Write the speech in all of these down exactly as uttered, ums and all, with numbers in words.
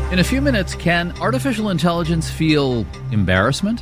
In a few minutes, can artificial intelligence feel embarrassment?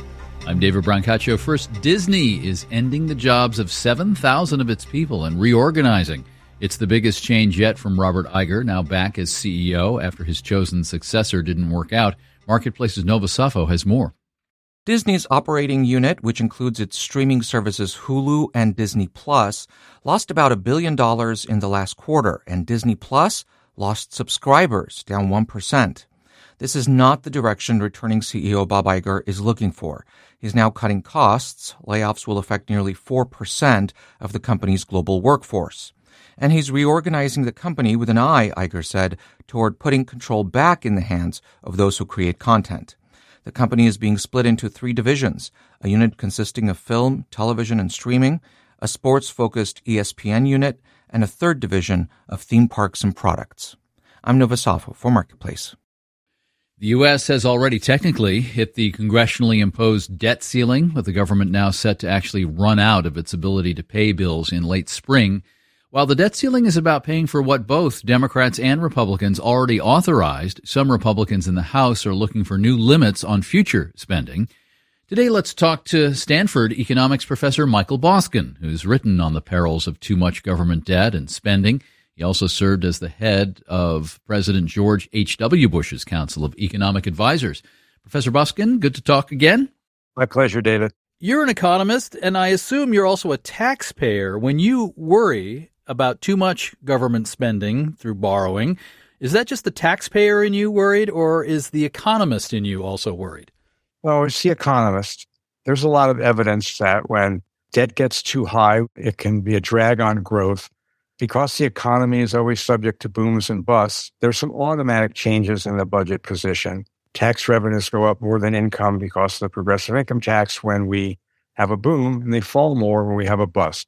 I'm David Brancaccio. First, Disney is ending the jobs of seven thousand of its people and reorganizing. It's the biggest change yet from Robert Iger, now back as C E O after his chosen successor didn't work out. Marketplace's Nova Safo has more. Disney's operating unit, which includes its streaming services Hulu and Disney Plus, lost about a billion dollars in the last quarter, and Disney Plus lost subscribers, down one percent. This is not the direction returning C E O Bob Iger is looking for. He's now cutting costs. Layoffs will affect nearly four percent of the company's global workforce. And he's reorganizing the company with an eye, Iger said, toward putting control back in the hands of those who create content. The company is being split into three divisions, a unit consisting of film, television, and streaming, a sports-focused E S P N unit, and a third division of theme parks and products. I'm Nova Safo for Marketplace. The U S has already technically hit the congressionally imposed debt ceiling, with the government now set to actually run out of its ability to pay bills in late spring. While the debt ceiling is about paying for what both Democrats and Republicans already authorized, some Republicans in the House are looking for new limits on future spending. Today, let's talk to Stanford economics professor Michael Boskin, who's written on the perils of too much government debt and spending. He also served as the head of President George H W. Bush's Council of Economic Advisors. Professor Boskin, good to talk again. My pleasure, David. You're an economist, and I assume you're also a taxpayer. When you worry about too much government spending through borrowing, is that just the taxpayer in you worried, or is the economist in you also worried? Well, it's the economist. There's a lot of evidence that when debt gets too high, it can be a drag on growth. Because the economy is always subject to booms and busts, there's some automatic changes in the budget position. Tax revenues go up more than income because of the progressive income tax when we have a boom, and they fall more when we have a bust.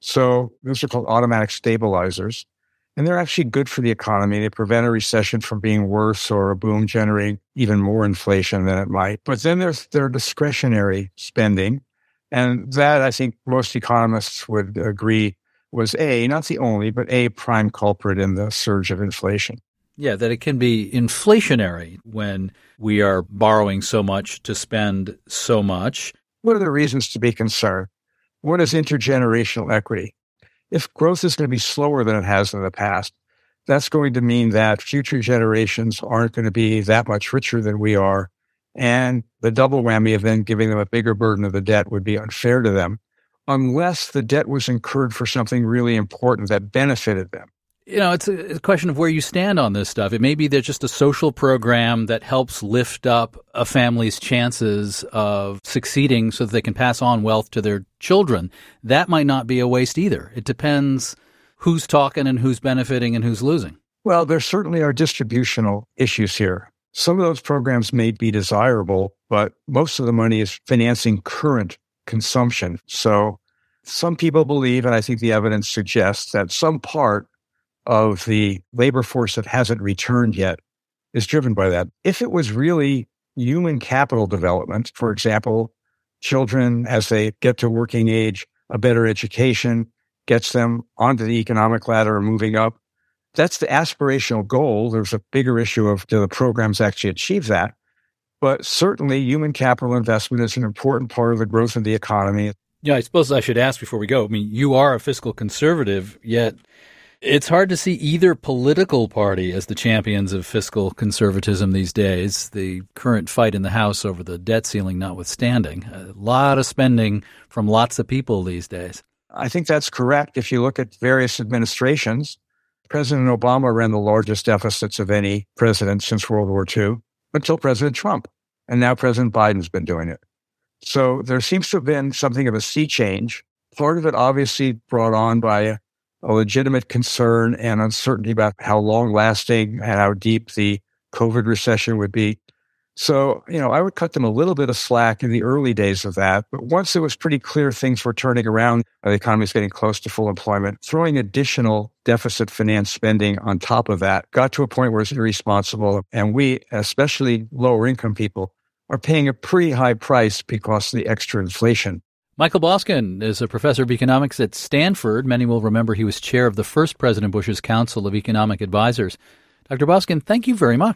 So those are called automatic stabilizers, and they're actually good for the economy. They prevent a recession from being worse or a boom generating even more inflation than it might. But then there's their discretionary spending, and that I think most economists would agree was a, not the only, but a prime culprit in the surge of inflation. Yeah, that it can be inflationary when we are borrowing so much to spend so much. What are the reasons to be concerned? What is intergenerational equity? If growth is going to be slower than it has in the past, that's going to mean that future generations aren't going to be that much richer than we are. And the double whammy of then giving them a bigger burden of the debt would be unfair to them, unless the debt was incurred for something really important that benefited them. You know, it's a question of where you stand on this stuff. It may be there's just a social program that helps lift up a family's chances of succeeding so that they can pass on wealth to their children. That might not be a waste either. It depends who's talking and who's benefiting and who's losing. Well, there certainly are distributional issues here. Some of those programs may be desirable, but most of the money is financing current consumption. So some people believe, and I think the evidence suggests, that some part of the labor force that hasn't returned yet is driven by that. If it was really human capital development, for example, children as they get to working age, a better education gets them onto the economic ladder or moving up, that's the aspirational goal. There's a bigger issue of do the programs actually achieve that? But certainly human capital investment is an important part of the growth of the economy. Yeah, I suppose I should ask before we go. I mean, you are a fiscal conservative, yet it's hard to see either political party as the champions of fiscal conservatism these days, the current fight in the House over the debt ceiling notwithstanding. A lot of spending from lots of people these days. I think that's correct. If you look at various administrations, President Obama ran the largest deficits of any president since World War Two until President Trump. And now President Biden's been doing it. So there seems to have been something of a sea change. Part of it obviously brought on by a a legitimate concern and uncertainty about how long-lasting and how deep the COVID recession would be. So, you know, I would cut them a little bit of slack in the early days of that. But once it was pretty clear things were turning around, the economy is getting close to full employment, throwing additional deficit finance spending on top of that got to a point where it's irresponsible. And we, especially lower income people, are paying a pretty high price because of the extra inflation. Michael Boskin is a professor of economics at Stanford. Many will remember he was chair of the first President Bush's Council of Economic Advisors. Doctor Boskin, thank you very much.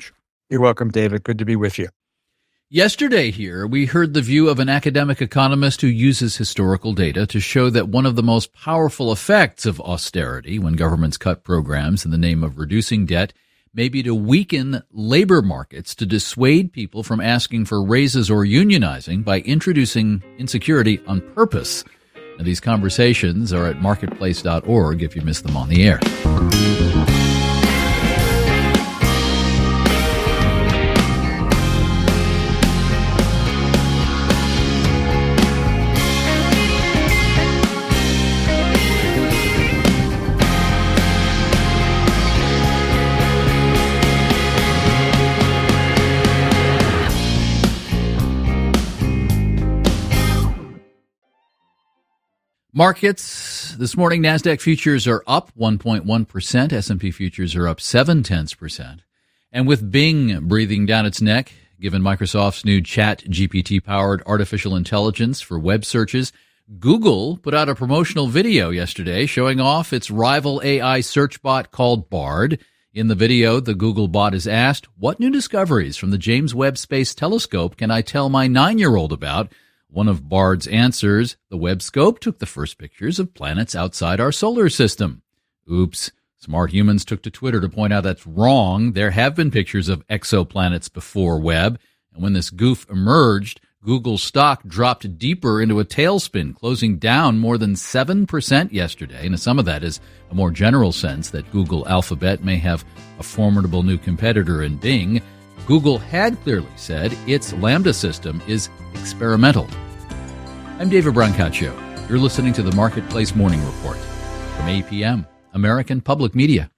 You're welcome, David. Good to be with you. Yesterday here, we heard the view of an academic economist who uses historical data to show that one of the most powerful effects of austerity when governments cut programs in the name of reducing debt may be to weaken labor markets to dissuade people from asking for raises or unionizing by introducing insecurity on purpose. Now, these conversations are at marketplace dot org if you missed them on the air. Markets this morning, NASDAQ futures are up one point one percent. S and P futures are up seven tenths percent. And with Bing breathing down its neck, given Microsoft's new Chat G P T-powered artificial intelligence for web searches, Google put out a promotional video yesterday showing off its rival A I search bot called Bard. In the video, the Google bot is asked, "What new discoveries from the James Webb Space Telescope can I tell my nine-year-old about?" One of Bard's answers, the Webb scope took the first pictures of planets outside our solar system. Oops. Smart humans took to Twitter to point out that's wrong. There have been pictures of exoplanets before Webb. And when this goof emerged, Google's stock dropped deeper into a tailspin, closing down more than seven percent yesterday. And some of that is a more general sense that Google Alphabet may have a formidable new competitor in Bing. Google had clearly said its Lambda system is experimental. I'm David Brancaccio. You're listening to the Marketplace Morning Report from A P M, American Public Media.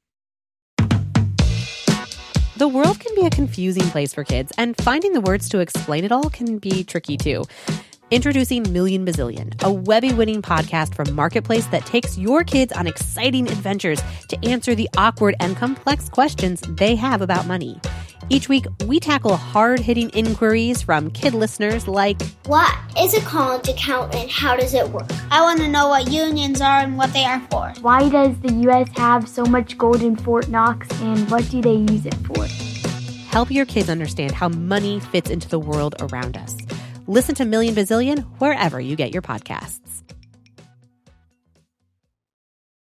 The world can be a confusing place for kids, and finding the words to explain it all can be tricky too. Introducing Million Bazillion, a Webby-winning podcast from Marketplace that takes your kids on exciting adventures to answer the awkward and complex questions they have about money. Each week, we tackle hard-hitting inquiries from kid listeners like, what is a college account and how does it work? I want to know what unions are and what they are for. Why does the U S have so much gold in Fort Knox and what do they use it for? Help your kids understand how money fits into the world around us. Listen to Million Bazillion wherever you get your podcasts.